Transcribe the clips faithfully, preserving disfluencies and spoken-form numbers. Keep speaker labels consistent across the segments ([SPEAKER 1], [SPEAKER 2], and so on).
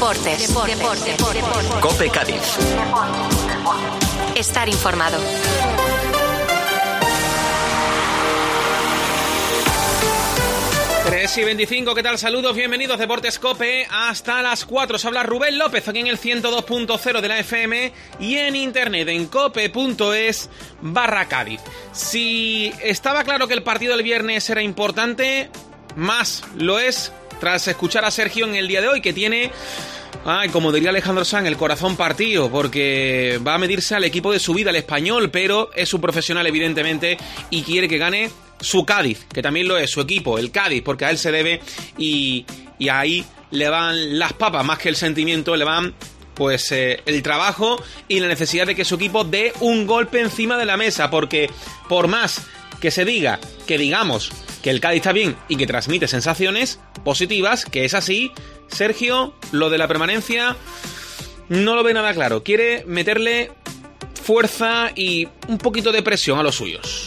[SPEAKER 1] Deportes. Deportes. Deportes. Deportes.
[SPEAKER 2] COPE Cádiz.
[SPEAKER 1] Estar informado.
[SPEAKER 3] tres y veinticinco, ¿qué tal? Saludos, bienvenidos Deportes COPE. Hasta las cuatro os habla Rubén López, aquí en el ciento dos punto cero de la F M y en internet en cope.es barra Cádiz. Si estaba claro que el partido del viernes era importante, más lo es tras escuchar a Sergio en el día de hoy, que tiene, ay, como diría Alejandro Sanz, el corazón partido, porque va a medirse al equipo de su vida, el Español, pero es un profesional evidentemente y quiere que gane su Cádiz, que también lo es, su equipo, el Cádiz, porque a él se debe y, y ahí le van las papas, más que el sentimiento, le van pues eh, el trabajo y la necesidad de que su equipo dé un golpe encima de la mesa, porque por más que se diga, que digamos que el Cádiz está bien y que transmite sensaciones positivas, que es así, Sergio, lo de la permanencia no lo ve nada claro, quiere meterle fuerza y un poquito de presión a los suyos.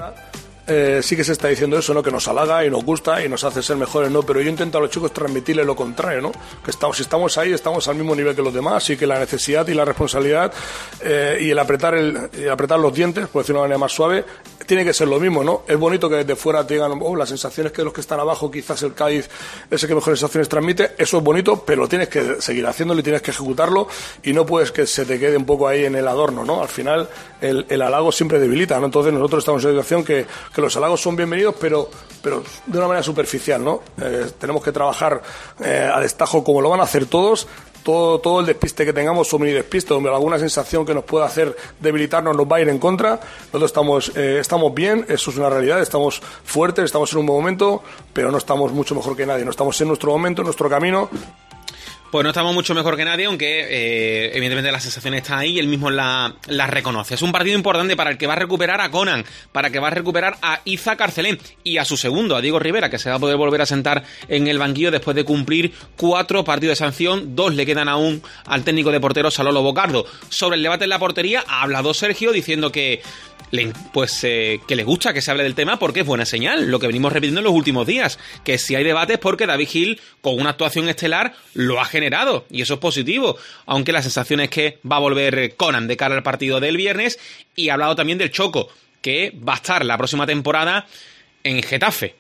[SPEAKER 4] Eh, sí que se está diciendo eso, ¿no? Que nos halaga y nos gusta y nos hace ser mejores, ¿no? Pero yo intento a los chicos transmitirles lo contrario, ¿no? Que estamos, si estamos ahí, estamos al mismo nivel que los demás, y que la necesidad y la responsabilidad eh, y el apretar el, el apretar los dientes, por decirlo de una manera más suave, tiene que ser lo mismo, ¿no? Es bonito que desde fuera te digan, oh, las sensaciones que los que están abajo, quizás el Cádiz es el que mejores sensaciones transmite, eso es bonito, pero tienes que seguir haciéndolo y tienes que ejecutarlo y no puedes que se te quede un poco ahí en el adorno, ¿no? Al final el, el halago siempre debilita, ¿no? Entonces nosotros estamos en una situación que, que los halagos son bienvenidos, pero, pero de una manera superficial, ¿no? Eh, tenemos que trabajar eh, a destajo como lo van a hacer todos. Todo, todo el despiste que tengamos, o mini despiste, o alguna sensación que nos pueda hacer debilitarnos, nos va a ir en contra. Nosotros estamos, eh, estamos bien, eso es una realidad, estamos fuertes, estamos en un buen momento, pero no estamos mucho mejor que nadie, no estamos en nuestro momento, en nuestro camino.
[SPEAKER 3] Pues no estamos mucho mejor que nadie, aunque eh, evidentemente la sensación está ahí y él mismo la, la reconoce. Es un partido importante para el que va a recuperar a Conan, para que va a recuperar a Iza Carcelén y a su segundo, a Diego Rivera, que se va a poder volver a sentar en el banquillo después de cumplir cuatro partidos de sanción. Dos le quedan aún al técnico de porteros, a Lolo Bocardo. Sobre el debate en la portería ha hablado Sergio diciendo que Le, pues eh, que le gusta que se hable del tema porque es buena señal, lo que venimos repitiendo en los últimos días, que si hay debates porque David Gil con una actuación estelar lo ha generado y eso es positivo, aunque la sensación es que va a volver Conan de cara al partido del viernes. Y ha hablado también del Choco, que va a estar la próxima temporada en Getafe,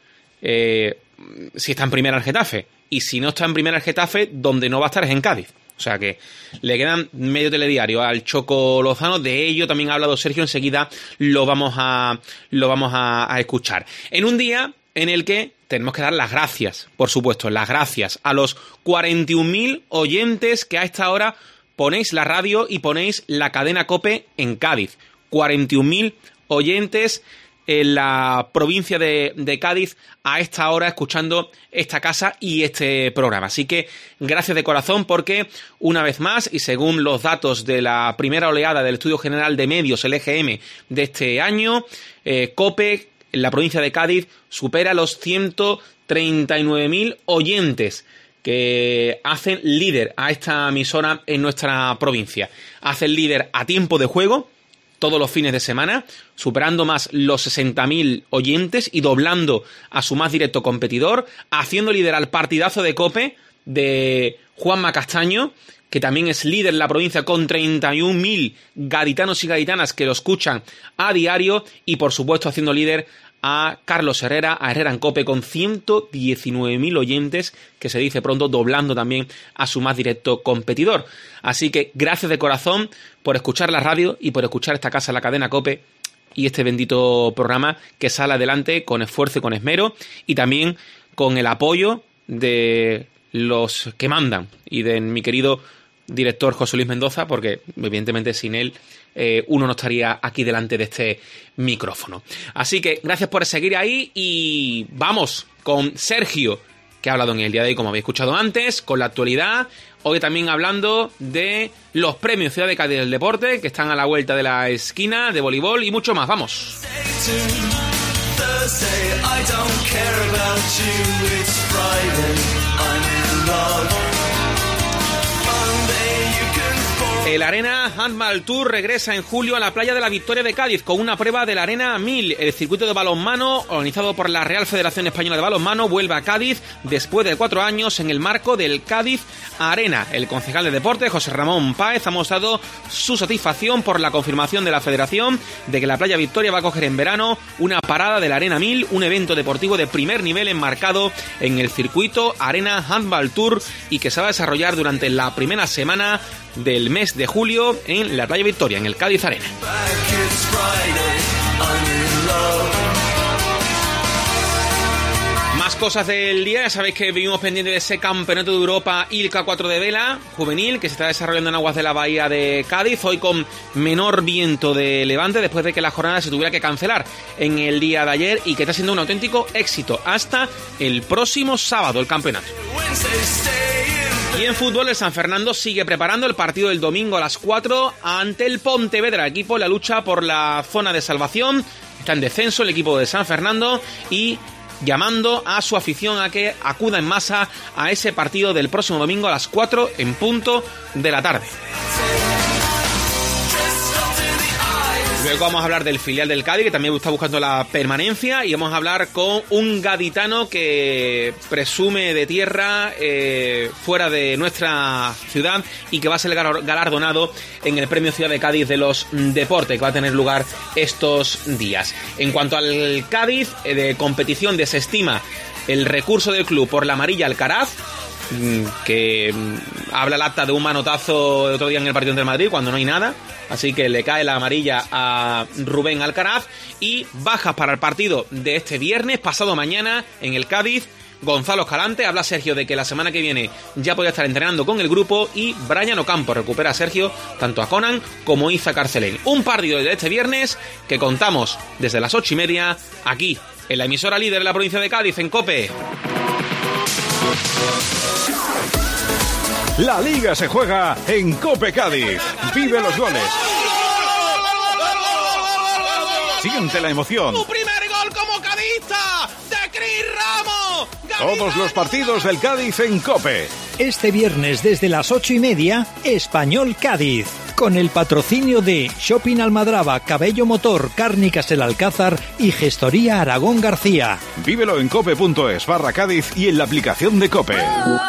[SPEAKER 3] eh, si está en primera el Getafe, y si no está en primera el Getafe, donde no va a estar es en Cádiz. O sea que le quedan medio telediario al Choco Lozano. De ello también ha hablado Sergio. Enseguida lo vamos a, lo vamos a, a escuchar. En un día en el que tenemos que dar las gracias, por supuesto, las gracias a los cuarenta y un mil oyentes que a esta hora ponéis la radio y ponéis la cadena COPE en Cádiz. cuarenta y un mil oyentes en la provincia de, de Cádiz a esta hora escuchando esta casa y este programa. Así que gracias de corazón porque una vez más y según los datos de la primera oleada del Estudio General de Medios, el E G M de este año, eh, COPE en la provincia de Cádiz supera los ciento treinta y nueve mil oyentes que hacen líder a esta emisora en nuestra provincia. Hacen líder a tiempo de juego todos los fines de semana, superando más los sesenta mil oyentes y doblando a su más directo competidor, haciendo líder al partidazo de COPE de Juanma Castaño, que también es líder en la provincia con treinta y un mil gaditanos y gaditanas que lo escuchan a diario, y por supuesto haciendo líder a Carlos Herrera, a Herrera en COPE con ciento diecinueve mil oyentes, que se dice pronto, doblando también a su más directo competidor. Así que gracias de corazón por escuchar la radio y por escuchar esta casa, la cadena COPE, y este bendito programa que sale adelante con esfuerzo y con esmero, y también con el apoyo de los que mandan y de mi querido director José Luis Mendoza, porque evidentemente sin él eh, uno no estaría aquí delante de este micrófono. Así que gracias por seguir ahí y vamos con Sergio, que ha hablado en el día de hoy, como habéis escuchado antes, con la actualidad. Hoy también hablando de los premios Ciudad de Cádiz del Deporte, que están a la vuelta de la esquina, de voleibol y mucho más. ¡Vamos! El Arena Handball Tour regresa en julio a la playa de la Victoria de Cádiz con una prueba del Arena mil. El circuito de balonmano, organizado por la Real Federación Española de Balonmano, vuelve a Cádiz después de cuatro años en el marco del Cádiz Arena. El concejal de deporte, José Ramón Páez, ha mostrado su satisfacción por la confirmación de la Federación de que la playa Victoria va a acoger en verano una parada del Arena mil, un evento deportivo de primer nivel enmarcado en el circuito Arena Handball Tour y que se va a desarrollar durante la primera semana del mes de julio en la playa Victoria, en el Cádiz Arena. Más cosas del día, ya sabéis que vivimos pendientes de ese campeonato de Europa I L C A cuatro de vela juvenil que se está desarrollando en aguas de la bahía de Cádiz, hoy con menor viento de levante después de que la jornada se tuviera que cancelar en el día de ayer y que está siendo un auténtico éxito hasta el próximo sábado el campeonato. Y en fútbol, el San Fernando sigue preparando el partido del domingo a las cuatro ante el Pontevedra, equipo en la lucha por la zona de salvación. Está en descenso el equipo de San Fernando y llamando a su afición a que acuda en masa a ese partido del próximo domingo a las cuatro en punto de la tarde. Luego vamos a hablar del filial del Cádiz, que también está buscando la permanencia, y vamos a hablar con un gaditano que presume de tierra eh, fuera de nuestra ciudad y que va a ser galardonado en el Premio Ciudad de Cádiz de los Deportes, que va a tener lugar estos días. En cuanto al Cádiz, eh, de competición desestima el recurso del club por la amarilla Alcaraz, que habla el acta de un manotazo el otro día en el partido entre Madrid cuando no hay nada, así que le cae la amarilla a Rubén Alcaraz. Y bajas para el partido de este viernes, pasado mañana en el Cádiz: Gonzalo Escalante, habla Sergio de que la semana que viene ya podría estar entrenando con el grupo, y Brian Ocampo recupera a Sergio tanto a Conan como a Iza Carcelén. Un partido de este viernes que contamos desde las ocho y media aquí en la emisora líder de la provincia de Cádiz, en COPE.
[SPEAKER 2] La Liga se juega en COPE Cádiz. Vive los goles. Siente la emoción.
[SPEAKER 3] ¡Tu primer gol como cadista! ¡De Cris Ramos!
[SPEAKER 2] Todos los partidos del Cádiz en COPE.
[SPEAKER 5] Este viernes desde las ocho y media, Español Cádiz. Con el patrocinio de Shopping Almadraba, Cabello Motor, Cárnicas El Alcázar y Gestoría Aragón García.
[SPEAKER 2] Vívelo en cope.es barra Cádiz y en la aplicación de COPE.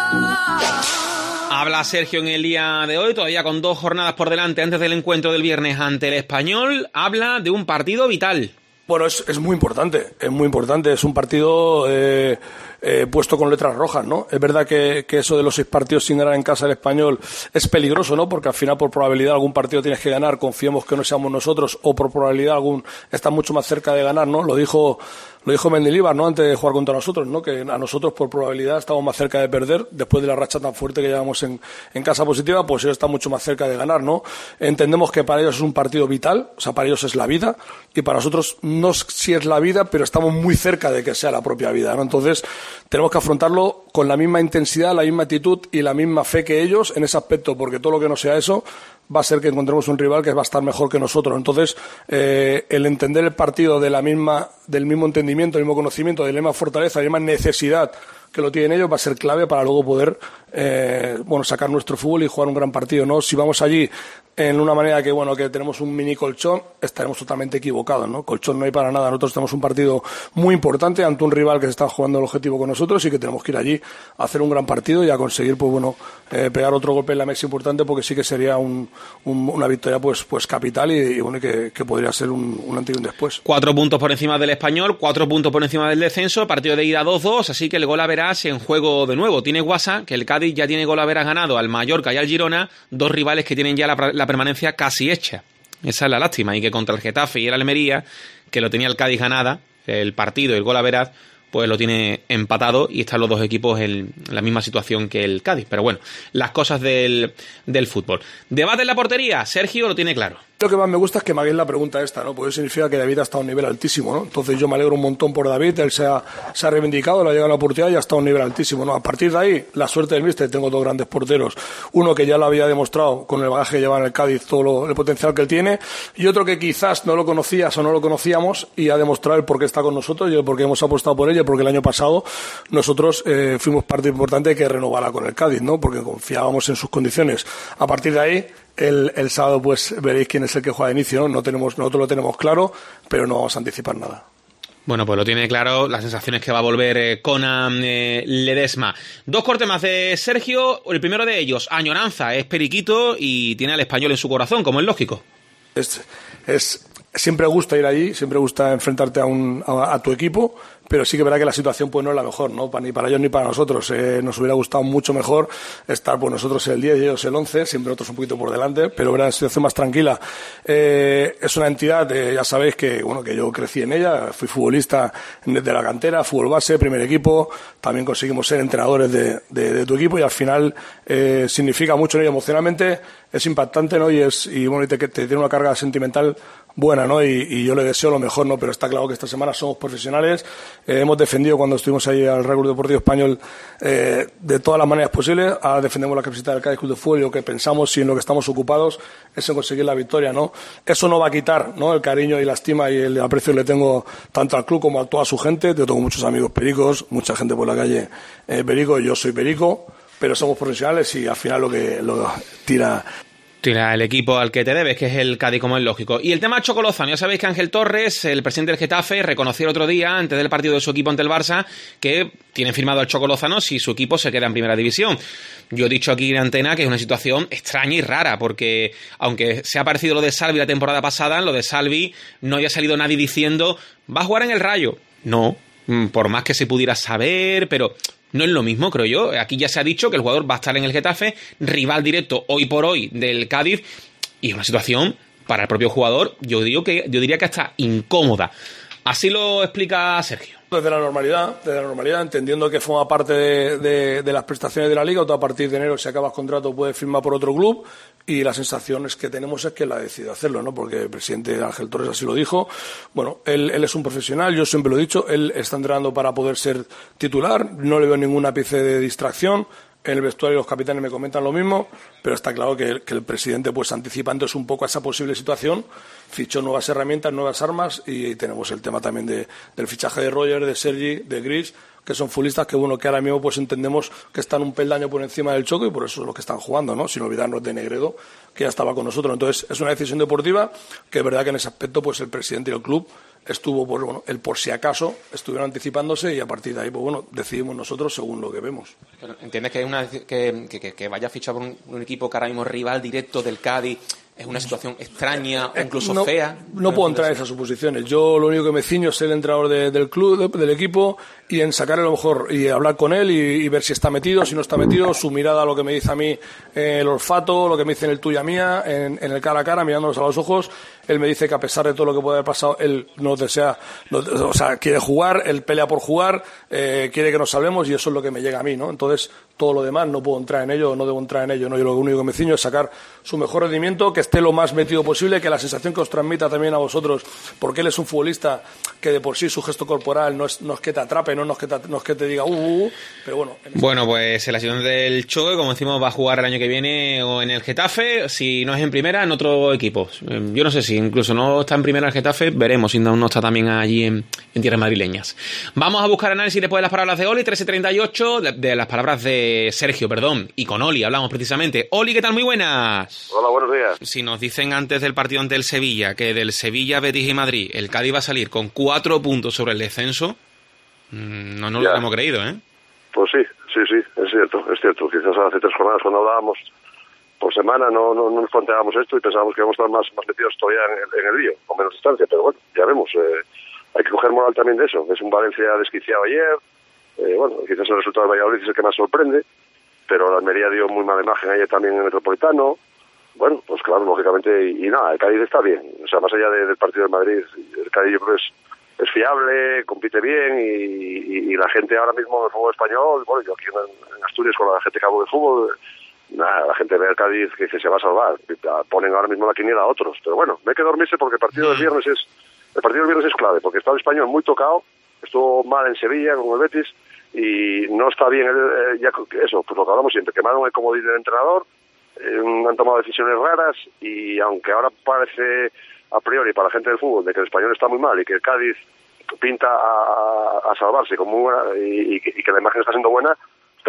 [SPEAKER 3] Habla Sergio en el día de hoy, todavía con dos jornadas por delante antes del encuentro del viernes ante el Español. Habla de un partido vital.
[SPEAKER 4] Bueno, es, es muy importante, es muy importante. Es un partido eh, eh, puesto con letras rojas, ¿no? Es verdad que, que eso de los seis partidos sin ganar en casa del Español es peligroso, ¿no? Porque al final, por probabilidad, algún partido tienes que ganar. Confiemos que no seamos nosotros, o por probabilidad algún está mucho más cerca de ganar, ¿no? Lo dijo Lo dijo Mendilibar, ¿no? Antes de jugar contra nosotros, ¿no? Que a nosotros, por probabilidad, estamos más cerca de perder después de la racha tan fuerte que llevamos en, en casa positiva, pues ellos están mucho más cerca de ganar, ¿no? Entendemos que para ellos es un partido vital, o sea, para ellos es la vida, y para nosotros no sé si es la vida, pero estamos muy cerca de que sea la propia vida, ¿no? Entonces, tenemos que afrontarlo con la misma intensidad, la misma actitud y la misma fe que ellos en ese aspecto, porque todo lo que no sea eso va a ser que encontremos un rival que va a estar mejor que nosotros. Entonces, eh, el entender el partido de la misma, del mismo entendimiento, del mismo conocimiento, de la misma fortaleza, de la misma necesidad que lo tienen ellos, va a ser clave para luego poder eh, bueno, sacar nuestro fútbol y jugar un gran partido, ¿no? Si vamos allí en una manera que, bueno, que tenemos un mini colchón, estaremos totalmente equivocados, ¿no? Colchón no hay para nada. Nosotros tenemos un partido muy importante ante un rival que se está jugando el objetivo con nosotros y que tenemos que ir allí a hacer un gran partido y a conseguir, pues bueno, eh, pegar otro golpe en la mesa importante, porque sí que sería un, un, una victoria pues pues capital y, y bueno, que, que podría ser un, un antes y un después.
[SPEAKER 3] Cuatro puntos por encima del Español, cuatro puntos por encima del descenso, partido de ida dos dos, así que el gol a verás en juego de nuevo. Tiene guasa que el Cádiz ya tiene gol a verás ganado al Mallorca y al Girona, dos rivales que tienen ya la, la permanencia casi hecha. Esa es la lástima, y que contra el Getafe y el Almería, que lo tenía el Cádiz ganada, el partido y el gol a veraz, pues lo tiene empatado y están los dos equipos en la misma situación que el Cádiz. Pero bueno, las cosas del, del fútbol. Debate en la portería, Sergio lo tiene claro.
[SPEAKER 4] Lo que más me gusta es que me hagáis la pregunta esta, ¿no? Porque eso significa que David ha estado a un nivel altísimo, ¿no? Entonces yo me alegro un montón por David, él se ha, se ha reivindicado, le ha llegado la oportunidad y ha estado a un nivel altísimo, ¿no? A partir de ahí, la suerte del míster, tengo dos grandes porteros, uno que ya lo había demostrado con el bagaje que lleva en el Cádiz, todo lo, el potencial que él tiene, y otro que quizás no lo conocías o no lo conocíamos y ha demostrado el por qué está con nosotros y el por qué hemos apostado por ella, porque el año pasado nosotros eh, fuimos parte importante de que renovara con el Cádiz, ¿no? Porque confiábamos en sus condiciones. A partir de ahí, el, el sábado pues veréis quién es el que juega de inicio, ¿no? No tenemos, nosotros lo tenemos claro, pero no vamos a anticipar nada.
[SPEAKER 3] Bueno, pues lo tiene claro, las sensaciones que va a volver eh, Conan eh, Ledesma. Dos cortes más de Sergio, el primero de ellos, añoranza, es periquito y tiene al Español en su corazón, como es lógico.
[SPEAKER 4] Es, es siempre gusta ir allí, siempre gusta enfrentarte a, un, a, a tu equipo, pero sí que verá que la situación pues no es la mejor, ¿no? Ni para ellos ni para nosotros. Eh, nos hubiera gustado mucho mejor estar pues nosotros el diez y ellos el once, siempre nosotros un poquito por delante, pero verá la situación más tranquila. Eh, es una entidad, eh, ya sabéis que bueno que yo crecí en ella, fui futbolista desde la cantera, fútbol base, primer equipo, también conseguimos ser entrenadores de, de, de tu equipo y al final eh, significa mucho en ello emocionalmente, es impactante, ¿no? Y es y bueno y te, te tiene una carga sentimental buena, ¿no? Y, y yo le deseo lo mejor, ¿no? Pero está claro que esta semana somos profesionales. Eh, hemos defendido cuando estuvimos ahí al Real Club Deportivo Español eh, de todas las maneras posibles. Ahora defendemos la camiseta del Cádiz Club de Fútbol y lo que pensamos y en lo que estamos ocupados es en conseguir la victoria, ¿no? Eso no va a quitar, ¿no? El cariño y la estima y el aprecio que le tengo tanto al club como a toda su gente. Yo tengo muchos amigos pericos, mucha gente por la calle eh, perico, yo soy perico, pero somos profesionales y al final lo que lo tira...
[SPEAKER 3] Tira el equipo al que te debes, que es el Cádiz, como es lógico. Y el tema Choco Lozano, ya sabéis que Ángel Torres, el presidente del Getafe, reconoció el otro día, antes del partido de su equipo ante el Barça, que tiene firmado al Choco Lozano si su equipo se queda en primera división. Yo he dicho aquí en antena que es una situación extraña y rara, porque aunque se ha parecido lo de Salvi la temporada pasada, lo de Salvi no había salido nadie diciendo va a jugar en el Rayo. No, por más que se pudiera saber, pero... no es lo mismo, creo yo. Aquí ya se ha dicho que el jugador va a estar en el Getafe, rival directo hoy por hoy del Cádiz, y es una situación para el propio jugador, yo digo que yo diría que hasta incómoda. Así lo explica Sergio.
[SPEAKER 4] Desde la normalidad, desde la normalidad, entendiendo que forma parte de, de, de las prestaciones de la Liga, o a partir de enero, si acabas contrato, puedes firmar por otro club, y la sensación es que tenemos es que él ha decidido hacerlo, ¿no? Porque el presidente Ángel Torres así lo dijo. Bueno, él, él es un profesional, yo siempre lo he dicho, él está entrenando para poder ser titular, no le veo ningún ápice de distracción. En el vestuario los capitanes me comentan lo mismo, pero está claro que el, que el presidente, pues anticipándose un poco a esa posible situación, fichó nuevas herramientas, nuevas armas, y tenemos el tema también de, del fichaje de Roger, de Sergi, de Gris, que son futbolistas que bueno que ahora mismo pues entendemos que están un peldaño por encima del Choco y por eso es lo que están jugando, ¿no? Sin olvidarnos de Negredo, que ya estaba con nosotros. Entonces es una decisión deportiva que es verdad que en ese aspecto pues el presidente y el club estuvo por bueno el por si acaso estuvieron anticipándose y a partir de ahí pues bueno decidimos nosotros según lo que vemos.
[SPEAKER 3] Pero ¿entiendes que es una que, que, que vaya a fichar por un, un equipo que ahora mismo rival directo del Cádiz es una situación extraña o incluso
[SPEAKER 4] no,
[SPEAKER 3] fea?
[SPEAKER 4] No puedo entrar en esas suposiciones. Yo lo único que me ciño es el entrenador de, del club, de, del equipo, y en sacarle lo mejor y hablar con él y, y ver si está metido, si no está metido, su mirada, lo que me dice a mí, eh, el olfato, lo que me dice en el tuya mía, en, en el cara a cara, mirándonos a los ojos. Él me dice que a pesar de todo lo que puede haber pasado, él nos desea, nos, o sea, quiere jugar, él pelea por jugar, eh, quiere que nos salvemos y eso es lo que me llega a mí, ¿no? Entonces, todo lo demás no puedo entrar en ello, no debo entrar en ello, ¿no? Yo lo único que me ciño es sacar su mejor rendimiento, que esté lo más metido posible, que la sensación que os transmita también a vosotros, porque él es un futbolista que de por sí su gesto corporal no es, no es que te atrape, no, no, es que te, no es que te diga uh, uh, uh pero bueno.
[SPEAKER 3] Bueno, pues en la situación del Choque, como decimos, va a jugar el año que viene o en el Getafe, si no es en primera, en otro equipo. Yo no sé si incluso no está en primera el Getafe, veremos si no, no está también allí en, en tierras madrileñas. Vamos a buscar análisis después de las palabras de Oli, trece treinta y ocho, de, de las palabras de Sergio, perdón, y con Oli hablamos precisamente. Oli, ¿qué tal? Muy buenas.
[SPEAKER 6] Hola, buenos días.
[SPEAKER 3] Si nos dicen antes del partido ante el Sevilla que del Sevilla, Betis y Madrid el Cádiz va a salir con cuatro puntos sobre el descenso, no nos lo hemos creído, ¿eh?
[SPEAKER 6] Pues sí, sí, sí, es cierto, es cierto. Quizás hace tres jornadas cuando hablábamos por semana no, no, no nos planteábamos esto y pensábamos que íbamos a estar más, más metidos todavía en el, en el lío, con menos distancia, pero bueno, ya vemos. Eh, hay que coger moral también de eso. Es un Valencia desquiciado ayer, eh, bueno, quizás el resultado de Valladolid es el que más sorprende, pero la Almería dio muy mala imagen ayer también en el Metropolitano. Bueno, pues claro, lógicamente, y, y nada, el Cádiz está bien. O sea, más allá de, del partido de Madrid, el Cádiz yo creo que es, es fiable, compite bien y, y, y la gente ahora mismo en el fútbol español, bueno, yo aquí en, en Asturias con la gente que hago de fútbol, nada, la gente ve al Cádiz que dice se va a salvar, ponen ahora mismo la quiniela a otros, pero bueno, no hay que dormirse porque el partido del viernes es el partido del viernes es clave, porque está el Español muy tocado, estuvo mal en Sevilla con el Betis y no está bien, el, eh, ya eso, pues lo que hablamos siempre, quemaron el comodín del entrenador, eh, han tomado decisiones raras y aunque ahora parece a priori para la gente del fútbol de que el Español está muy mal y que el Cádiz pinta a, a salvarse como buena, y, y, que, y que la imagen está siendo buena,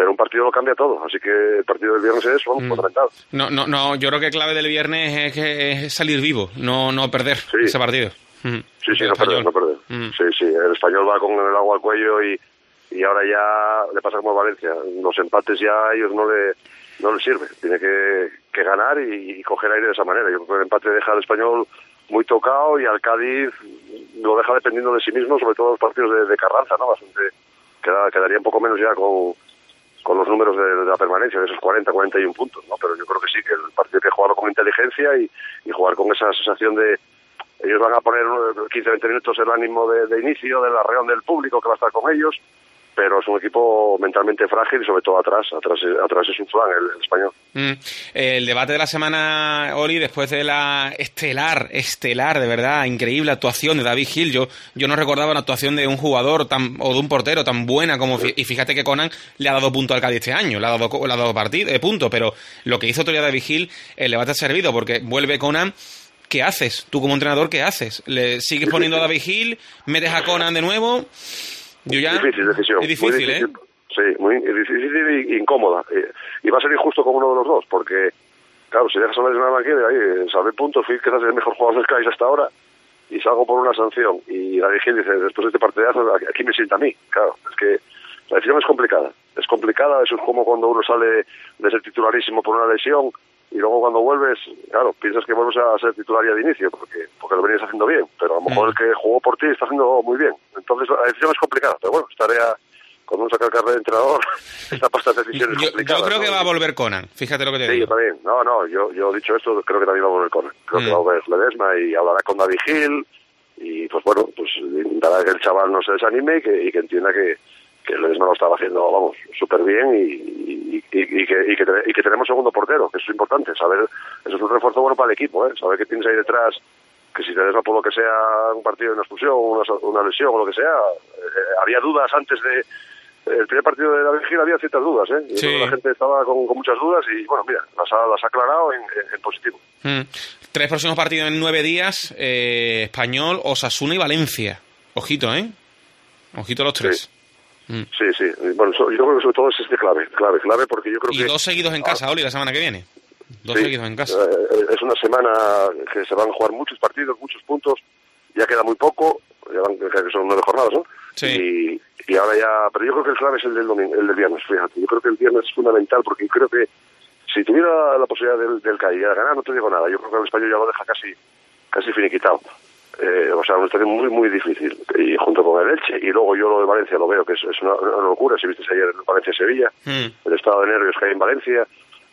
[SPEAKER 6] pero un partido lo cambia todo, así que el partido del viernes es bueno, mm. fundamental.
[SPEAKER 3] No, no, no, yo creo que clave del viernes es, que es salir vivo, no, no perder sí. ese partido. Mm.
[SPEAKER 6] Sí, sí, no perder, no perder. Mm. Sí, sí, el Español va con el agua al cuello y, y ahora ya le pasa como a Valencia, los empates ya a ellos no le no le sirve, tiene que, que ganar y, y coger aire de esa manera. Yo creo que el empate deja al Español muy tocado y al Cádiz lo deja dependiendo de sí mismo, sobre todo los partidos de, de Carranza, ¿no? Bastante, queda, quedaría un poco menos ya con, con los números de, de la permanencia, de esos cuarenta, cuarenta y uno puntos, ¿no? Pero yo creo que sí, que el partido hay que jugarlo con inteligencia y, y jugar con esa sensación de... Ellos van a poner quince a veinte minutos el ánimo de, de inicio, del arreón del público que va a estar con ellos, pero es un equipo mentalmente frágil y sobre todo atrás, atrás, atrás es un flan el, el Español. Mm.
[SPEAKER 3] El debate de la semana, Oli, después de la estelar, estelar, de verdad, increíble actuación de David Gil, yo, yo no recordaba una actuación de un jugador tan o de un portero tan buena como, sí. Y fíjate que Conan le ha dado punto al Cádiz este año, le ha dado, le ha dado partido, eh, punto, pero lo que hizo todavía David Gil, el debate ha servido, porque vuelve Conan. ¿Qué haces? Tú como entrenador, ¿qué haces? ¿Le sigues poniendo a David Gil? ¿Metes a Conan de nuevo? Yo ya...
[SPEAKER 6] Difícil decisión.
[SPEAKER 3] Es difícil,
[SPEAKER 6] muy difícil,
[SPEAKER 3] ¿eh?
[SPEAKER 6] Sí, muy difícil y incómoda. Y va a ser injusto con uno de los dos, porque, claro, si dejas a la banquera, ahí, salve puntos, fui quizás el mejor jugador del Cádiz hasta ahora, y salgo por una sanción. Y David Gil dice, después de este partidazo, aquí me sienta a mí. Claro, es que la decisión es complicada. Es complicada, eso es como cuando uno sale de ser titularísimo por una lesión, y luego cuando vuelves, claro, piensas que vuelves a ser titular ya de inicio, porque porque lo venías haciendo bien, pero a lo mejor mm. el que jugó por ti está haciendo muy bien. Entonces la decisión es complicada, pero bueno, esta tarea, cuando uno saca el carnet de entrenador, esta pasta de decisiones
[SPEAKER 3] yo,
[SPEAKER 6] complicadas.
[SPEAKER 3] Yo creo
[SPEAKER 6] ¿no?
[SPEAKER 3] que va a volver Conan, fíjate lo que te
[SPEAKER 6] sí,
[SPEAKER 3] digo.
[SPEAKER 6] Sí, yo también. No, no, yo, yo dicho esto, creo que también va a volver Conan. Creo mm. que va a volver Ledesma y hablará con David Gil, y pues bueno, pues intentará que el chaval no se desanime y que, y que entienda que que Ledesma lo estaba haciendo, vamos, súper bien y, y, y, y, que, y, que, y que tenemos segundo portero, que eso es importante, saber, eso es un refuerzo bueno para el equipo, ¿eh? Saber que tienes ahí detrás, que si Ledesma por lo que sea un partido de una expulsión, una, una lesión o lo que sea, eh, había dudas antes de, el primer partido de David Gil había ciertas dudas, ¿eh? Y sí. La gente estaba con, con muchas dudas y bueno, mira, las ha, las ha aclarado en, en, en positivo.
[SPEAKER 3] Mm. Tres próximos partidos en nueve días, eh, Español, Osasuna y Valencia. Ojito, ¿eh? Ojito los tres.
[SPEAKER 6] Sí. Sí, sí. Bueno, yo creo que sobre todo es este clave, clave, clave, porque yo creo
[SPEAKER 3] y
[SPEAKER 6] que...
[SPEAKER 3] Y dos seguidos en casa, Oli, la semana que viene. Dos
[SPEAKER 6] sí,
[SPEAKER 3] seguidos en casa.
[SPEAKER 6] Eh, es una semana que se van a jugar muchos partidos, muchos puntos, ya queda muy poco, ya van, que son nueve jornadas, ¿no?
[SPEAKER 3] Sí.
[SPEAKER 6] Y, y ahora ya... Pero yo creo que el clave es el del, domingo, el del viernes, fíjate. Yo creo que el viernes es fundamental, porque creo que si tuviera la posibilidad del, del Cádiz de ganar, no te digo nada. Yo creo que el Español ya lo deja casi, casi finiquitado. Eh, o sea, una situación muy muy difícil y junto con el Elche y luego yo lo de Valencia lo veo que es, es una, una locura. Si viste ayer Valencia-Sevilla, mm. el estado de nervios que hay en Valencia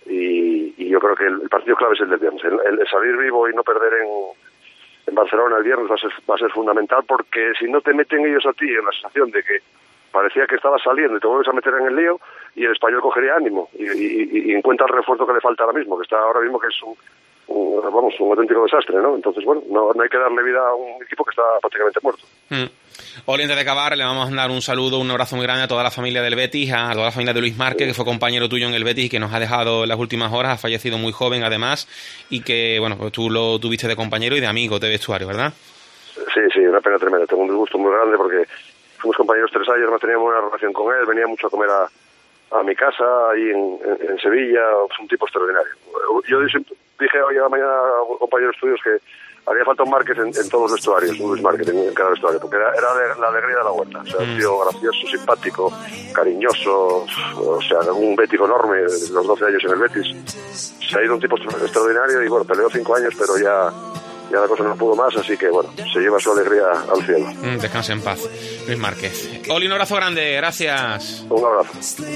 [SPEAKER 6] y, y yo creo que el, el partido clave es el del viernes, el, el salir vivo y no perder en, en Barcelona el viernes va a ser va a ser fundamental, porque si no te meten ellos a ti en la sensación de que parecía que estabas saliendo y te vuelves a meter en el lío, y el Español cogería ánimo y, y, y encuentra el refuerzo que le falta ahora mismo, que está ahora mismo que es un Un, vamos, un auténtico desastre, ¿no? Entonces, bueno, no, no hay que darle vida a un equipo que está prácticamente muerto.
[SPEAKER 3] Mm. Oli, antes de acabar, le vamos a dar un saludo, un abrazo muy grande a toda la familia del Betis, a toda la familia de Luis Márquez, que fue compañero tuyo en el Betis y que nos ha dejado en las últimas horas, ha fallecido muy joven además, y que, bueno, pues tú lo tuviste de compañero y de amigo de vestuario, ¿verdad?
[SPEAKER 6] Sí, sí, una pena tremenda, tengo un disgusto muy grande porque fuimos compañeros tres años, más teníamos una relación con él, venía mucho a comer a, a mi casa ahí en, en, en Sevilla, es un tipo extraordinario. Yo dije hoy a la mañana a compañeros tuyos que haría falta un Márquez en, en todos los vestuarios, un Luis Márquez en, en cada vestuario, porque era, era de, la alegría de la vuelta. O sea, un tío gracioso, simpático, cariñoso, o sea, un bético enorme, los doce años en el Betis. Se ha ido un tipo extraordinario y bueno, peleó cinco años, pero ya... ya la cosa no pudo más, así que bueno, se lleva su alegría al cielo.
[SPEAKER 3] Mm, descanse en paz, Luis Márquez. Oli, un abrazo grande, gracias.
[SPEAKER 6] Un abrazo.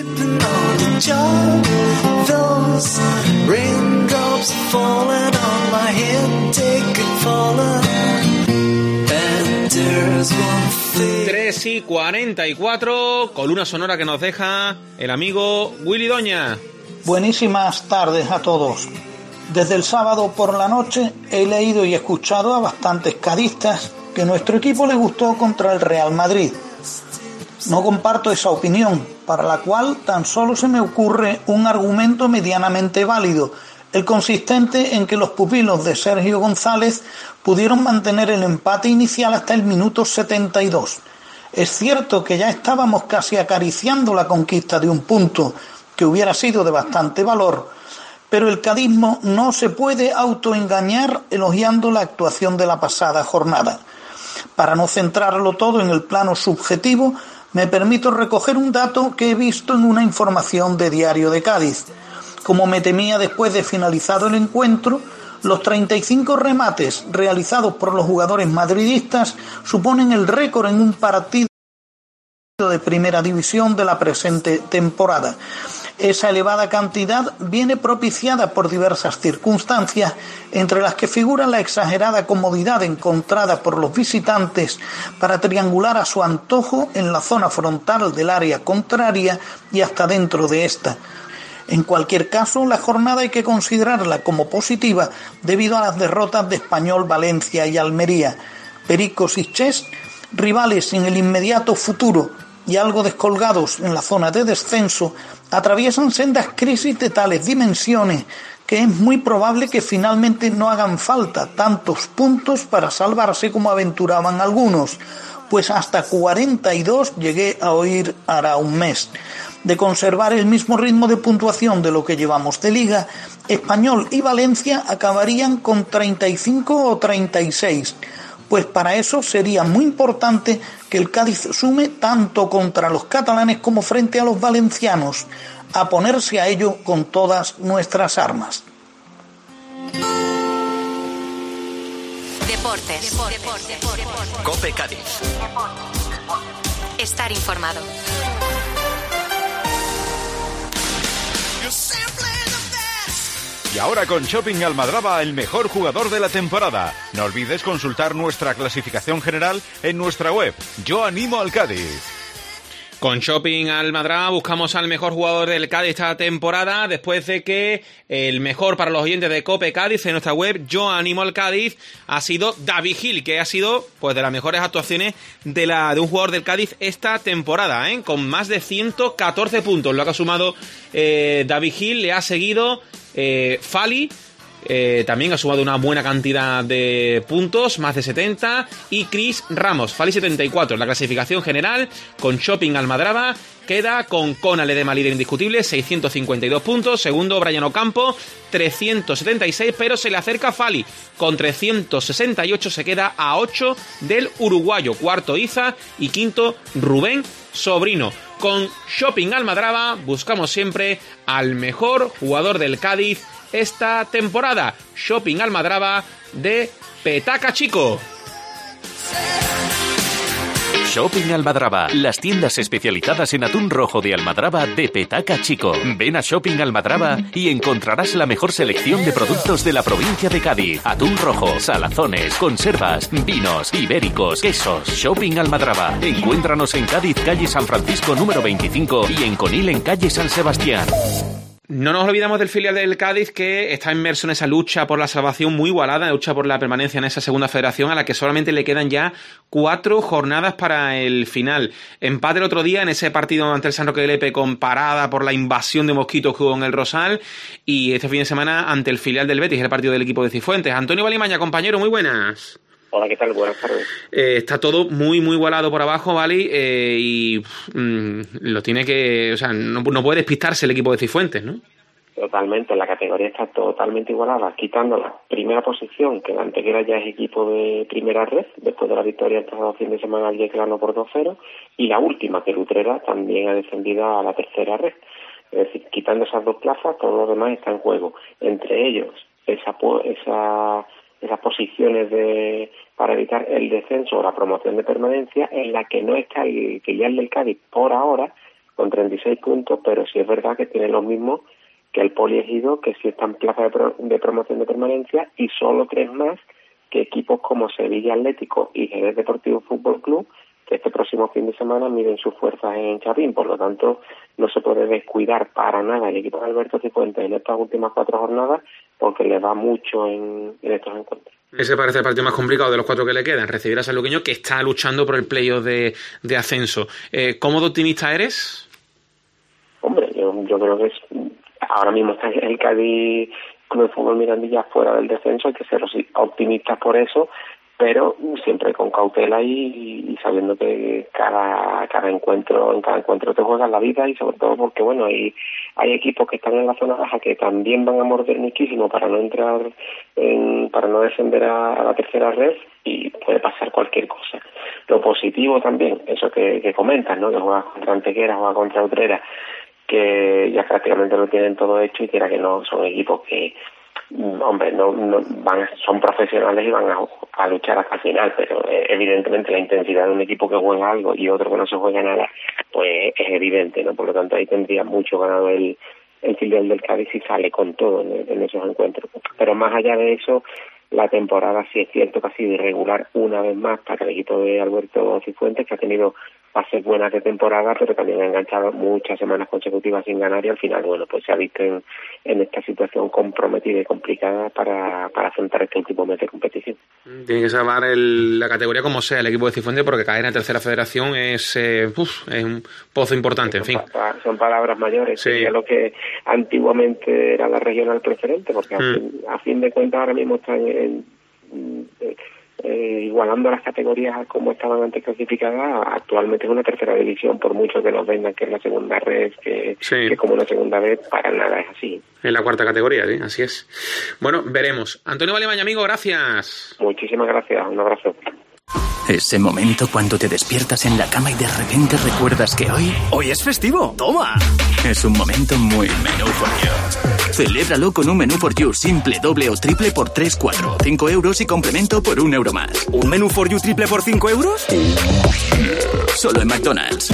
[SPEAKER 3] tres y cuarenta y cuatro, columna sonora que nos deja el amigo Willy Doña.
[SPEAKER 7] Buenísimas tardes a todos. Desde el sábado por la noche he leído y escuchado a bastantes cadistas que nuestro equipo le gustó contra el Real Madrid. No comparto esa opinión, para la cual tan solo se me ocurre un argumento medianamente válido, el consistente en que los pupilos de Sergio González pudieron mantener el empate inicial hasta el minuto setenta y dos. Es cierto que ya estábamos casi acariciando la conquista de un punto que hubiera sido de bastante valor, pero el cadismo no se puede autoengañar elogiando la actuación de la pasada jornada. Para no centrarlo todo en el plano subjetivo, me permito recoger un dato que he visto en una información de Diario de Cádiz. Como me temía después de finalizado el encuentro, los treinta y cinco remates realizados por los jugadores madridistas suponen el récord en un partido de primera división de la presente temporada. Esa elevada cantidad viene propiciada por diversas circunstancias, entre las que figura la exagerada comodidad encontrada por los visitantes para triangular a su antojo en la zona frontal del área contraria y hasta dentro de esta. En cualquier caso, la jornada hay que considerarla como positiva debido a las derrotas de Español, Valencia y Almería. Pericos y Chess, rivales en el inmediato futuro y algo descolgados en la zona de descenso, atraviesan sendas crisis de tales dimensiones que es muy probable que finalmente no hagan falta tantos puntos para salvarse como aventuraban algunos, pues hasta cuarenta y dos llegué a oír hará un mes. De conservar el mismo ritmo de puntuación de lo que llevamos de liga, Español y Valencia acabarían con treinta y cinco o treinta y seis, pues para eso sería muy importante que el Cádiz sume tanto contra los catalanes como frente a los valencianos, a ponerse a ello con todas nuestras armas.
[SPEAKER 1] Deportes. Deportes.
[SPEAKER 8] COPE Cádiz.
[SPEAKER 1] Estar informado.
[SPEAKER 2] Y ahora con Shopping Almadraba, el mejor jugador de la temporada. No olvides consultar nuestra clasificación general en nuestra web. Yo animo al Cádiz.
[SPEAKER 3] Con Shopping Almadraba buscamos al mejor jugador del Cádiz esta temporada, después de que el mejor para los oyentes de COPE Cádiz en nuestra web, Yo animo al Cádiz, ha sido David Gil, que ha sido pues de las mejores actuaciones de la de un jugador del Cádiz esta temporada, ¿eh? Con más de ciento catorce puntos, lo que ha sumado eh, David Gil. Le ha seguido eh, Fali. Eh, también ha sumado una buena cantidad de puntos, más de setenta, y Chris Ramos, Fali setenta y cuatro. En la clasificación general, con Shopping Almadraba, queda con Kona Ledema líder indiscutible, seiscientos cincuenta y dos puntos. Segundo, Brian Ocampo, trescientos setenta y seis, pero se le acerca Fali, con trescientos sesenta y ocho, se queda a ocho del uruguayo. Cuarto, Iza, y quinto, Rubén Sobrino. Con Shopping Almadraba buscamos siempre al mejor jugador del Cádiz esta temporada. Shopping Almadraba de Petaca Chico.
[SPEAKER 8] Shopping Almadraba, las tiendas especializadas en atún rojo de Almadraba de Petaca Chico. Ven a Shopping Almadraba y encontrarás la mejor selección de productos de la provincia de Cádiz. Atún rojo, salazones, conservas, vinos, ibéricos, quesos. Shopping Almadraba. Encuéntranos en Cádiz, calle San Francisco número veinticinco, y en Conil, en calle San Sebastián.
[SPEAKER 3] No nos olvidamos del filial del Cádiz, que está inmerso en esa lucha por la salvación muy igualada, la lucha por la permanencia en esa segunda federación, a la que solamente le quedan ya cuatro jornadas para el final. Empate el otro día en ese partido ante el San Roque de Lepe, con parada por la invasión de mosquitos que hubo en el Rosal, y este fin de semana ante el filial del Betis, el partido del equipo de Cifuentes. Antonio Valimaña, compañero, muy buenas.
[SPEAKER 9] Hola, ¿qué tal? Buenas tardes.
[SPEAKER 3] Eh, está todo muy, muy igualado por abajo, ¿vale? Eh, y mmm, lo tiene que... O sea, no, no puede despistarse el equipo de Cifuentes, ¿no?
[SPEAKER 9] Totalmente, la categoría está totalmente igualada, quitando la primera posición, que la Antequera ya es equipo de primera red, después de la victoria el pasado fin de semana al Yeclano por dos cero, y la última, que el Utrera, también ha descendido a la tercera red. Es decir, quitando esas dos plazas, todo lo demás está en juego. Entre ellos, esa... esa esas posiciones de para evitar el descenso o la promoción de permanencia, en la que no está el que ya el del Cádiz por ahora, con treinta y seis puntos, pero sí es verdad que tiene lo mismo que el Poliegido, que sí está en plaza de, pro, de promoción de permanencia, y solo tres más que equipos como Sevilla Atlético y Jerez Deportivo Fútbol Club, que este próximo fin de semana miden sus fuerzas en Chapín. Por lo tanto, no se puede descuidar para nada el equipo de Alberto Cifuentes en estas últimas cuatro jornadas, porque le va mucho en, en estos encuentros.
[SPEAKER 3] Ese parece el partido más complicado de los cuatro que le quedan, recibir a Sanluqueño, que está luchando por el playoff de, de ascenso. Eh, ¿Cómo de optimista eres?
[SPEAKER 9] Hombre, yo, yo creo que es, ahora mismo está el Cádiz Club de Fútbol Mirandilla fuera del descenso, hay que ser optimistas por eso, pero siempre con cautela y, y sabiendo que cada cada encuentro, en cada encuentro te juegas la vida, y sobre todo porque, bueno, hay, hay equipos que están en la zona baja que también van a morder muchísimo para no entrar, en, para no descender a, a la tercera red, y puede pasar cualquier cosa. Lo positivo también, eso que, que comentas, ¿no? Que juegas contra Antequera, juegas contra Utrera, que ya prácticamente lo tienen todo hecho, y que era que no son equipos que, hombre, no, no van, son profesionales y van a, a luchar hasta el final, pero eh, evidentemente la intensidad de un equipo que juega algo y otro que no se juega nada, pues es evidente, ¿no? Por lo tanto, ahí tendría mucho ganado el, el filial del Cádiz si sale con todo en, en esos encuentros. Pero más allá de eso, la temporada sí es cierto que ha sido irregular una vez más para el equipo de Alberto Cifuentes, que ha tenido fases buenas de temporada, pero también ha enganchado muchas semanas consecutivas sin ganar, y al final, bueno, pues se ha visto en, en esta situación comprometida y complicada para, para afrontar este último mes de competición.
[SPEAKER 3] Tiene que salvar el, la categoría como sea el equipo de Cifuentes, porque caer en la tercera federación es, eh, uf, es un pozo importante, en fin.
[SPEAKER 9] Son, son palabras mayores,
[SPEAKER 3] sí.
[SPEAKER 9] Sería lo que antiguamente era la regional preferente, porque mm. a, fin, a fin de cuentas ahora mismo están en, en, eh, igualando las categorías como estaban antes clasificadas. Actualmente es una tercera división, por mucho que nos vendan que es la segunda red, que, sí. que es como una segunda vez, para nada es así.
[SPEAKER 3] En la cuarta categoría, sí, así es. Bueno, veremos. Antonio Valimaña, amigo, gracias.
[SPEAKER 9] Muchísimas gracias, un abrazo.
[SPEAKER 10] Ese momento cuando te despiertas en la cama y de repente recuerdas que hoy...
[SPEAKER 11] ¡Hoy es festivo! ¡Toma!
[SPEAKER 10] Es un momento muy Menú for You. Celébralo con un Menú for You simple, doble o triple por tres, cuatro, cinco euros y complemento por un euro más.
[SPEAKER 11] ¿Un Menú for You triple por cinco euros?
[SPEAKER 10] Solo en McDonald's.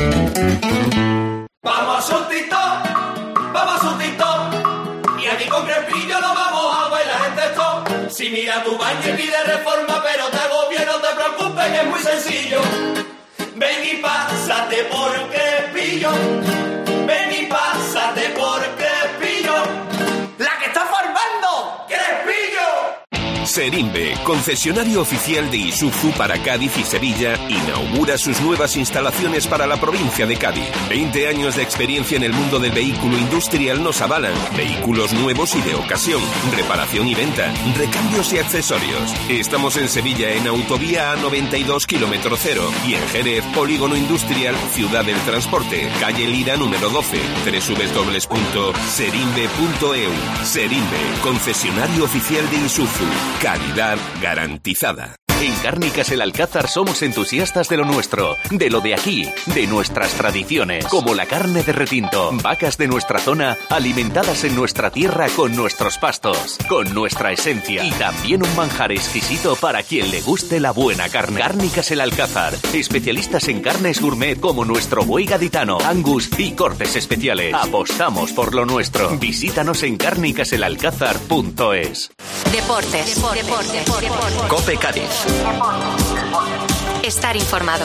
[SPEAKER 12] Vamos a un TikTok, vamos a un TikTok, y aquí con Crespillo nos vamos a bailar en texto. Si mira tu baño y pide reforma, pero te agobia, no te preocupes, que es muy sencillo. Ven y pásate por Crespillo, ven y pásate por Crespillo, la que está formando Crespillo.
[SPEAKER 13] Serimbe, concesionario oficial de Isuzu para Cádiz y Sevilla, inaugura sus nuevas instalaciones para la provincia de Cádiz. veinte años de experiencia en el mundo del vehículo industrial nos avalan. Vehículos nuevos y de ocasión, reparación y venta, recambios y accesorios. Estamos en Sevilla en Autovía A noventa y dos, kilómetro cero, y en Jerez, Polígono Industrial, Ciudad del Transporte, calle Lira número doce, doble u doble u doble u punto serimbe punto e u. Serimbe, concesionario oficial de Isuzu. Calidad garantizada.
[SPEAKER 8] En Cárnicas El Alcázar somos entusiastas de lo nuestro, de lo de aquí, de nuestras tradiciones, como la carne de retinto, vacas de nuestra zona, alimentadas en nuestra tierra con nuestros pastos, con nuestra esencia, y también un manjar exquisito para quien le guste la buena carne. Cárnicas El Alcázar, especialistas en carnes gourmet como nuestro buey gaditano, angus y cortes especiales. Apostamos por lo nuestro. Visítanos en cárnicas el alcázar punto es.
[SPEAKER 1] Deportes. Deportes. Deportes. Deportes.
[SPEAKER 10] Cope Cádiz.
[SPEAKER 1] Estar informado.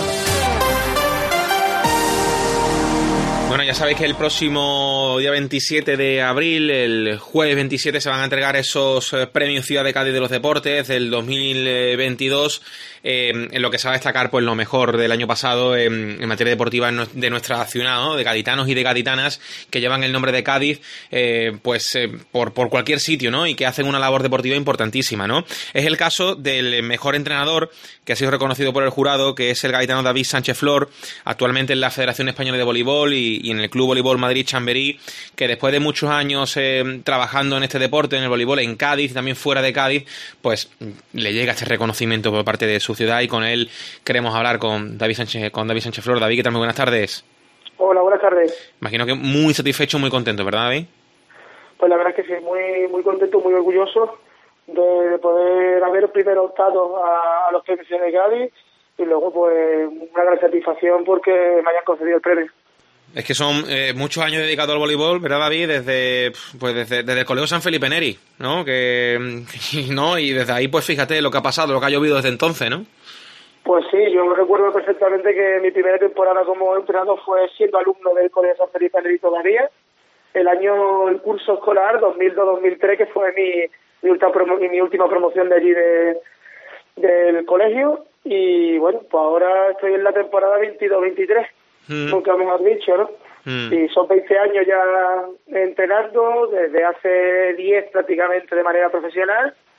[SPEAKER 3] Bueno, ya sabéis que el próximo día veintisiete de abril, el jueves veintisiete, se van a entregar esos premios Ciudad de Cádiz de los Deportes del dos mil veintidós, eh, en lo que se va a destacar pues lo mejor del año pasado en, en materia deportiva de nuestra ciudad, ¿no? De gaditanos y de gaditanas que llevan el nombre de Cádiz, eh, pues eh, por, por cualquier sitio, ¿no? Y que hacen una labor deportiva importantísima, ¿no? Es el caso del mejor entrenador que ha sido reconocido por el jurado, que es el gaditano David Sánchez Flor, actualmente en la Federación Española de Voleibol y, y en el Club Voleibol Madrid Chamberí, que después de muchos años eh, trabajando en este deporte, en el voleibol en Cádiz y también fuera de Cádiz, pues le llega este reconocimiento por parte de su ciudad, y con él queremos hablar con David Sánchez, con David Sánchez Flor. David, ¿qué tal? Muy buenas tardes.
[SPEAKER 14] Hola, buenas tardes.
[SPEAKER 3] Imagino que muy satisfecho, muy contento, ¿verdad, David?
[SPEAKER 14] Pues la verdad es que sí, muy muy contento, muy orgulloso de, de poder haber primero optado a, a los premios de Cádiz, y luego pues una gran satisfacción porque me hayan concedido el premio.
[SPEAKER 3] Es que son eh, muchos años dedicados al voleibol, ¿verdad, David? Desde pues desde, desde el Colegio San Felipe Neri, ¿no? Que no y desde ahí, pues fíjate lo que ha pasado, lo que ha llovido desde entonces, ¿no?
[SPEAKER 14] Pues sí, yo recuerdo perfectamente que mi primera temporada como entrenador fue siendo alumno del Colegio San Felipe Neri todavía. El año, el curso escolar dos mil dos dos mil tres, que fue mi mi última, promo, mi última promoción de allí de del colegio. Y bueno, pues ahora estoy en la temporada veintidós veintitrés. Mm. Nunca mejor dicho, ¿no? Mm. Y son veinte años ya entrenando, desde hace diez prácticamente de manera profesional,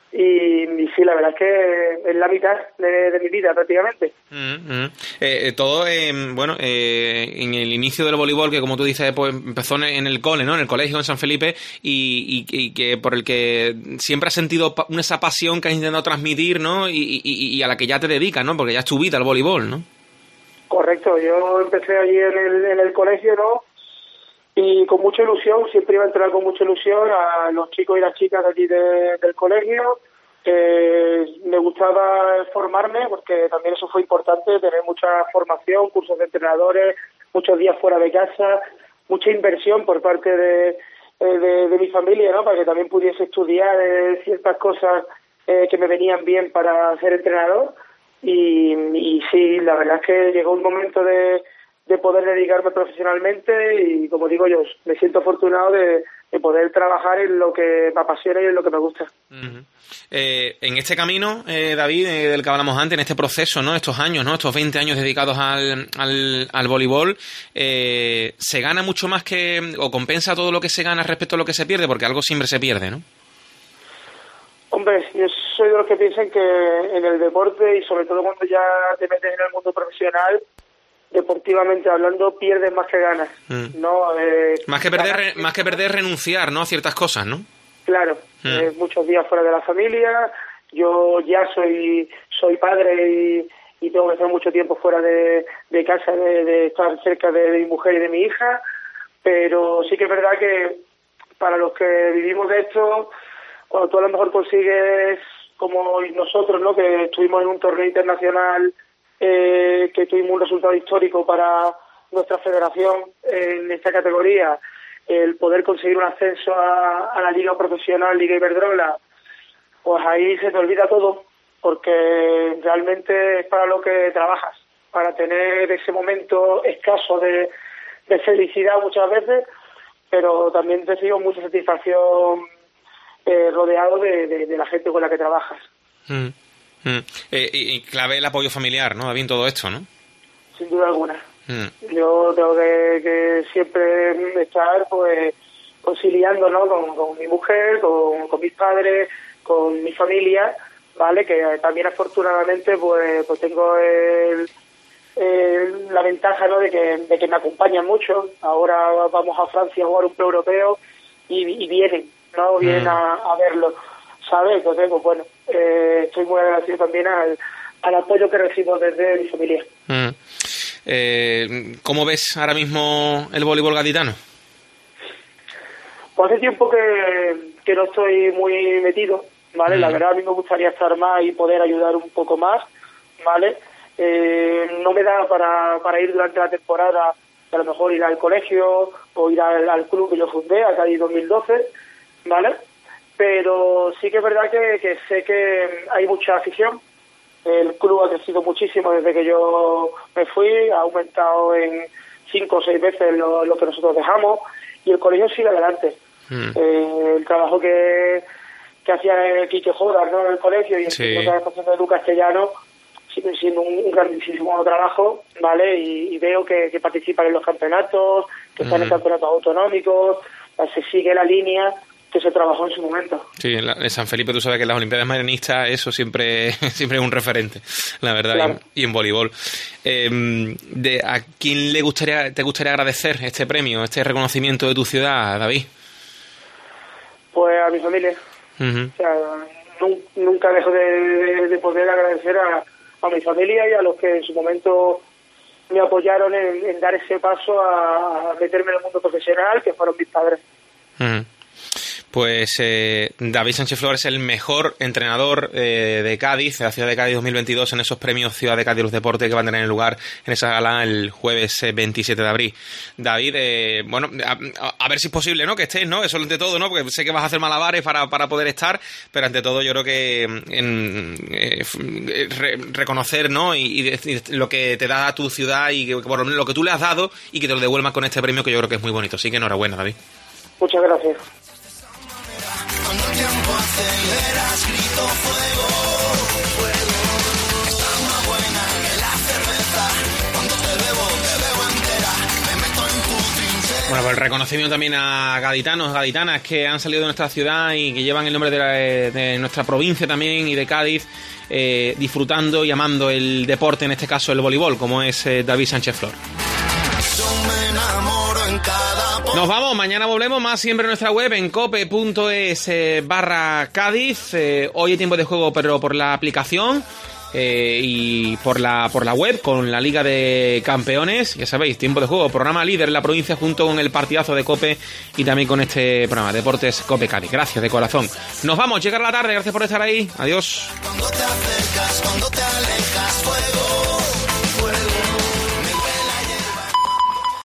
[SPEAKER 14] Y, y sí, la verdad es que es la mitad de, de mi vida prácticamente.
[SPEAKER 3] Mm-hmm. eh, todo, eh, bueno, eh, en el inicio del voleibol, que como tú dices, pues empezó en el cole, ¿no? En el colegio en San Felipe, y, y, y que por el que siempre has sentido pa- esa pasión que has intentado transmitir, ¿no? Y, y, y a la que ya te dedicas, ¿no? Porque ya es tu vida el voleibol, ¿no?
[SPEAKER 14] Correcto, yo empecé allí en el, en el colegio, ¿no? Y con mucha ilusión, siempre iba a entrenar con mucha ilusión a los chicos y las chicas de aquí de, del colegio. Eh, me gustaba formarme, porque también eso fue importante, tener mucha formación, cursos de entrenadores, muchos días fuera de casa, mucha inversión por parte de, de, de mi familia, ¿no? Para que también pudiese estudiar eh, ciertas cosas eh, que me venían bien para ser entrenador. Y, y sí, la verdad es que llegó un momento de, de poder dedicarme profesionalmente y, como digo yo, me siento afortunado de, de poder trabajar en lo que me apasiona y en lo que me gusta.
[SPEAKER 3] Uh-huh. Eh, en este camino, eh, David, eh, del que hablamos antes, en este proceso, ¿no? Estos años, ¿no? Estos veinte años dedicados al, al, al voleibol, eh, ¿se gana mucho más que, o compensa todo lo que se gana respecto a lo que se pierde? Porque algo siempre se pierde, ¿no?
[SPEAKER 14] Hombre, yo soy de los que piensan que en el deporte, y sobre todo cuando ya te metes en el mundo profesional, deportivamente hablando, pierdes más que ganas, mm. ¿no? Eh,
[SPEAKER 3] más que perder, ganas, más que perder, renunciar, ¿no? A ciertas cosas, ¿no?
[SPEAKER 14] Claro, mm. eh, muchos días fuera de la familia. Yo ya soy soy padre y, y tengo que estar mucho tiempo fuera de, de casa, de, de estar cerca de, de mi mujer y de mi hija, pero sí que es verdad que para los que vivimos de esto, cuando tú a lo mejor consigues, como nosotros, ¿no? Que estuvimos en un torneo internacional, eh, que tuvimos un resultado histórico para nuestra federación en esta categoría, el poder conseguir un ascenso a, a la Liga Profesional, Liga Iberdrola, pues ahí se te olvida todo, porque realmente es para lo que trabajas, para tener ese momento escaso de, de felicidad muchas veces, pero también te sigo mucha satisfacción eh, rodeado de, de, de la gente con la que trabajas.
[SPEAKER 3] Mm, mm. Eh, y, y clave el apoyo familiar, ¿no? David, todo esto, ¿no?
[SPEAKER 14] Sin duda alguna.
[SPEAKER 3] Mm.
[SPEAKER 14] Yo tengo que, que siempre estar pues conciliando, ¿no? Con, con mi mujer, con, con mis padres, con mi familia, ¿vale? Que también afortunadamente pues, pues tengo el, el, la ventaja, ¿no? De que, de que me acompañan mucho. Ahora vamos a Francia a jugar un pre-europeo y, y vienen, ¿no? Vienen mm. a, a verlo, ¿sabes? Entonces, pues bueno, eh, estoy muy agradecido también al, al apoyo que recibo desde mi familia.
[SPEAKER 3] Mm. Eh, ¿Cómo ves ahora mismo el voleibol gaditano?
[SPEAKER 14] Pues hace tiempo que, que no estoy muy metido, ¿vale? Mm. La verdad a mí me gustaría estar más y poder ayudar un poco más, ¿vale? Eh, no me da para, para ir durante la temporada, a lo mejor ir al colegio o ir al, al club que yo fundé, a Cádiz dos mil doce, ¿vale? Pero sí que es verdad que, que sé que hay mucha afición. El club ha crecido muchísimo desde que yo me fui, ha aumentado en cinco o seis veces lo, lo que nosotros dejamos, y el colegio sigue adelante. Mm. Eh, el trabajo que, que hacía Quique Jodas, ¿no? En el colegio, y el sí. que está haciendo Edu Castellano, sigue siendo un, un grandísimo trabajo, ¿vale? Y, y veo que, que participan en los campeonatos, que están mm. en campeonatos autonómicos, se sigue la línea que se trabajó en su momento. Sí, en, la, en San Felipe tú sabes que en las Olimpiadas Marianistas eso siempre, siempre es un referente, la verdad, claro. y, y en voleibol. Eh, de, ¿A quién le gustaría, te gustaría agradecer este premio, este reconocimiento de tu ciudad, David? Pues a mi familia. Uh-huh. O sea, nunca, nunca dejo de, de, de poder agradecer a, a mi familia y a los que en su momento me apoyaron en, en dar ese paso a, a meterme en el mundo profesional, que fueron mis padres. Uh-huh. Pues eh, David Sánchez Flores, el mejor entrenador eh, de Cádiz, de la ciudad de Cádiz dos mil veintidós, en esos premios Ciudad de Cádiz de los Deportes que van a tener lugar en esa gala el jueves eh, veintisiete de abril. David, eh, bueno, a, a ver si es posible, ¿no? Que estés, ¿no? Eso ante todo, ¿no? Porque sé que vas a hacer malabares para, para poder estar, pero ante todo yo creo que en, eh, re, reconocer, ¿no? Y, y lo que te da a tu ciudad y que, por lo que tú le has dado y que te lo devuelvas con este premio, que yo creo que es muy bonito. Así que enhorabuena, David. Muchas gracias. Cuando el tiempo aceleras, grito fuego, fuego. Está más buena que la cerveza. Cuando te bebo, te bebo entera. Me meto en tu trinchera. Bueno,
[SPEAKER 3] pues el reconocimiento también a gaditanos, gaditanas que han salido de nuestra ciudad y que llevan el nombre de, la, de nuestra provincia también y de Cádiz, eh, disfrutando y amando el deporte, en este caso el voleibol, como es eh, David Sánchez Flor. Nos vamos, mañana volvemos, más siempre en nuestra web en cope.es eh, barra Cádiz. Eh, hoy hay tiempo de juego, pero por la aplicación. Eh, y por la por la web con la Liga de Campeones, ya sabéis, tiempo de juego, programa líder en la provincia junto con el partidazo de Cope y también con este programa Deportes Cope Cádiz. Gracias de corazón. Nos vamos, llega la tarde, gracias por estar ahí. Adiós.